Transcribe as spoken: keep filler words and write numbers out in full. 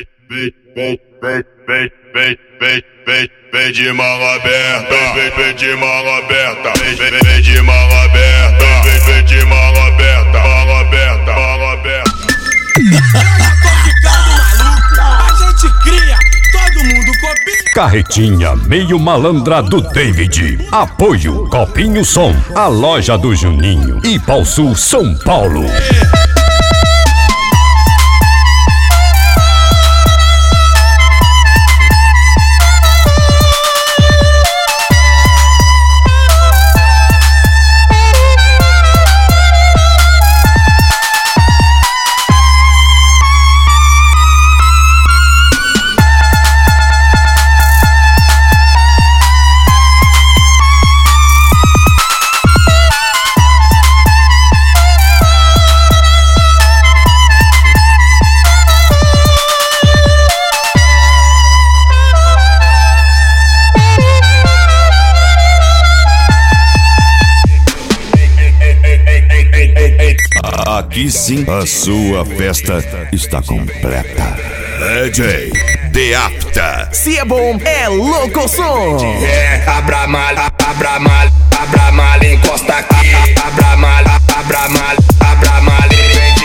vem, vem, vem, vem, vem, vem, vem, vem de mão aberta, vem, vem de mão aberta, vem, vem, vem de mão aberta, vem, vem de mão aberta, mão aberta, mão aberta. Eu já tô ficando maluco, a gente cria, todo mundo copia. Carretinha meio malandra do David. Apoio Copinho Som, a loja do Juninho e Pau Sul, São Paulo. Aqui sim, a sua festa está completa. D J The Apta. Se é bom, é louco som. É, abra mal, abra mal, abra mal, encosta aqui. Abra mal, abra mal, abra mal, vem